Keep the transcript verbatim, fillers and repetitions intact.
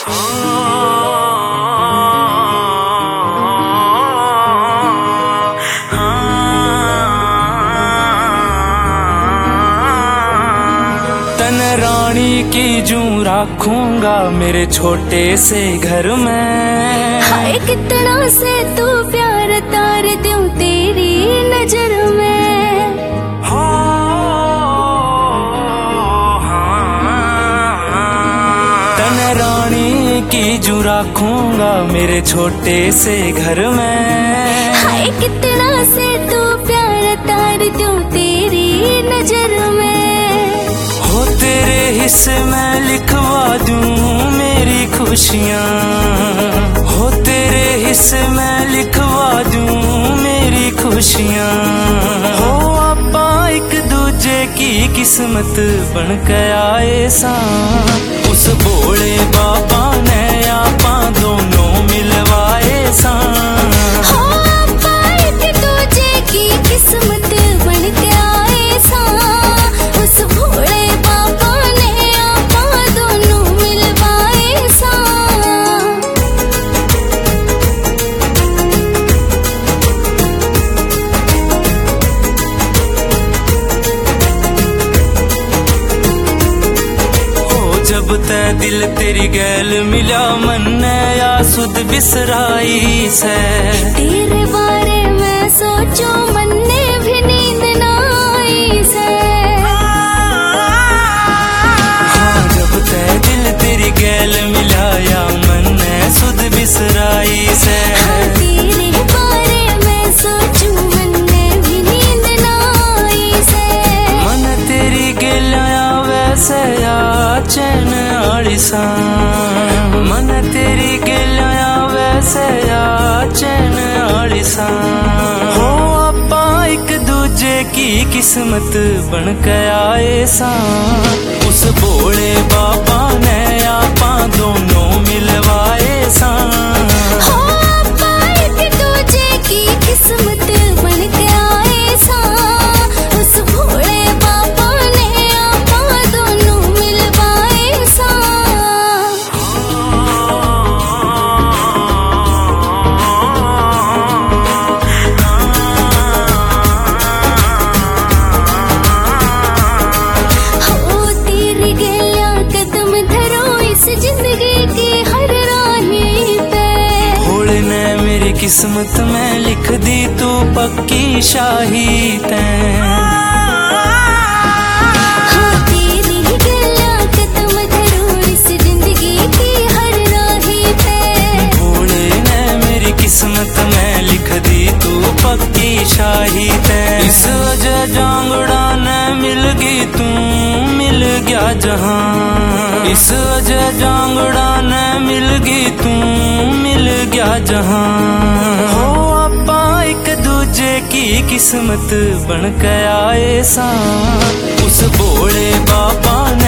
रानी की जूं रखूंगा मेरे छोटे से घर में। हाय कितना से तू प्यार तार दूं तेरी नजर में। हो तन रानी की जूं रखूंगा मेरे छोटे से घर में। हाय कितना से तू प्यार तार दूं तेरी नजर में। हो तेरे हिस्से मैं लिखवा दूं मेरी खुशियाँ। हो तेरे हिस्से मैं लिखवा दूं मेरी खुशियाँ। हो आपा एक दूजे की किस्मत बन के आए सा। उस भोले बाबा ने आपा दोनों मिलवाए सा। हो आपा एक दूजे की किस्मत बन के आए सा। उस भोले जब तै दिल तेरी गैल मिला मन ने या सुध बिसराई से। तेरे बारे में सोचो मन ने भी नींद ना आई से। हाँ जब तै दिल तेरी गैल मिला या मन ने सुध बिसराई से। हाँ, तेरे बारे में सोचो मन ने भी नींद ना आई से। मन तेरी गैल आया वैसे या चैन आड़िसा। मन तेरी गैल आया वैसे या चैन आड़िसा। हो आपा एक दूजे की किस्मत बन के आए सा। उस भोले बाबा ने आपा दोनों मिलवाए सा। हो आपा एक दूजे की किस्मत बन के आए सा। उस भोले बाबा ने आपा दोनों मिलवाए सा। हो तेरी गैया कदम धरो इस जिंदगी की हर राही पे। भोले ने मेरी किस्मत में लिख दी तू पक्की शाही तैं। हाँ तेरी गैया कदम धरो इस जिंदगी की हर राही पे। भोले ने मेरी किस्मत में लिख दी तू पक्की शाही तैं। इस वजह जांगड़ा ने मिल गई तू मिल गया जहां। इस वजह जांगड़ा ने मिल गई तू मिल गया जहां। हो आपा एक दूजे की किस्मत बन के आए सा। उस भोले बाबा